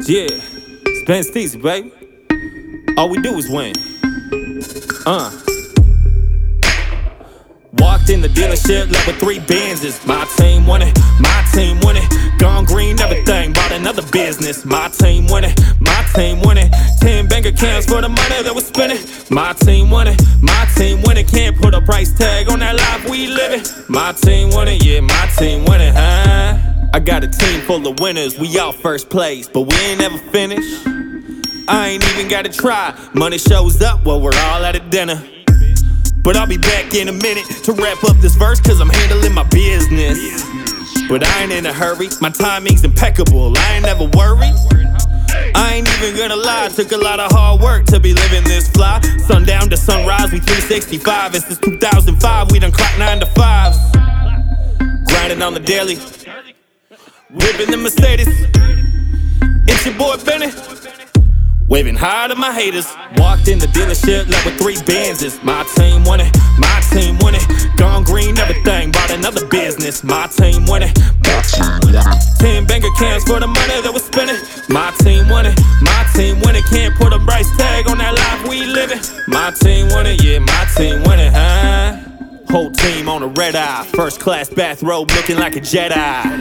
Yeah, it's Ben Steezy, baby. All we do is win. Walked in the dealership, left with 3 Benzes. My team won it, my team won it. Gone green, everything, bought another business. My team won it, my team won it. 10 bank accounts for the money that we're spending. My team won it, my team won it. Can't put a price tag on that life we living. My team won it, yeah, my team won it, huh? I got a team full of winners, we all first place, but we ain't ever finished. I ain't even gotta try, money shows up while we're all at a dinner. But I'll be back in a minute to wrap up this verse, cause I'm handling my business. But I ain't in a hurry, my timing's impeccable, I ain't never worried. I ain't even gonna lie, took a lot of hard work to be living this fly. Sundown to sunrise, we 365, and since 2005 we done clocked 9 to 5. Grinding on the daily, whipping the Mercedes. It's your boy Benny, waving high to my haters. Walked in the dealership, left with 3 Benzes. My team won it, my team won it. Gone green, everything, bought another business. My team won it, my team won it. 10 bank accounts for the money that we're spending. My team won it, my team won it. Can't put a price tag on that life we living. My team won it, yeah, my team won it, huh? Whole team on a red eye, first class bathrobe looking like a Jedi.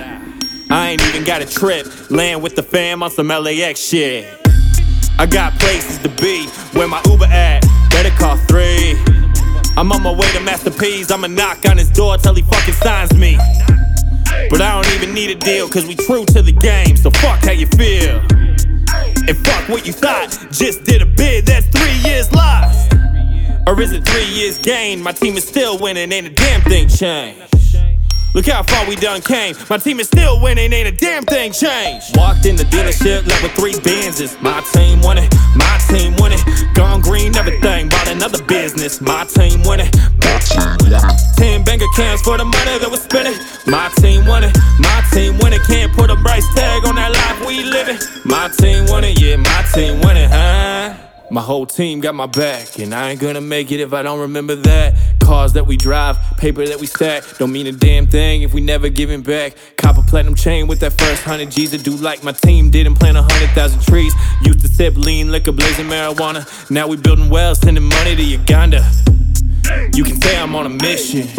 I ain't even got a trip, land with the fam on some LAX shit. I got places to be, where my Uber at, better call 3. I'm on my way to Master P's, I'ma knock on his door till he fucking signs me. But I don't even need a deal, cause we true to the game, so fuck how you feel. And fuck what you thought, just did a bid, that's 3 years lost. Or is it 3 years gained, my team is still winning, ain't a damn thing changed. Look how far we done came, my team is still winning, ain't a damn thing changed. Walked in the dealership, left with 3 Benzes. My team won it, my team won it. Gone green, everything, bought another business. My team won it, my team won it. 10 bank accounts for the money that we're spending. My team won it, my team won it. Can't put a price tag on that life we living. My team won it, yeah, my team won it, huh? My whole team got my back, and I ain't gonna make it if I don't remember that. Cars that we drive, paper that we stack, don't mean a damn thing if we never giving back. Cop a platinum chain with that first 100 G's. I do like my team didn't plant 100,000 trees. Used to sip lean liquor, blazing marijuana. Now we building wells, sending money to Uganda. You can say I'm on a mission,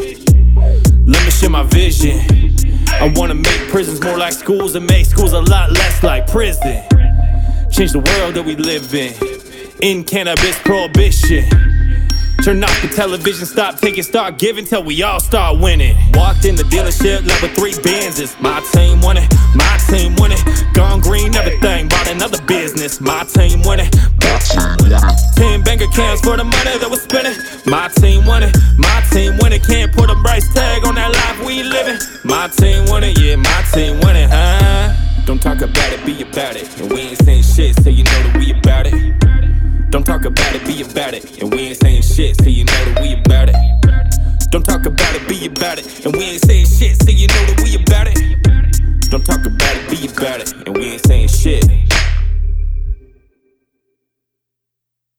let me share my vision. I wanna make prisons more like schools and make schools a lot less like prison. Change the world that we live in cannabis prohibition. Turn off the television, stop taking, start giving till we all start winning. Walked in the dealership, left with 3 Benzes. My team won it, my team won it. Gone green, everything, bought another business. My team won it, my team won it. 10 bank accounts for the money that we're spending. My team won it, my team won it. Can't put a price tag on that life we living. My team won it, yeah, my team won it, huh? Don't talk about it, be about it. And we ain't saying shit, so you know that we about it. Don't talk about it, be about it. And we ain't saying shit, so you know that we about it. Don't talk about it, be about it. And we ain't saying shit, so you know that we about it. Don't talk about it, be about it. And we ain't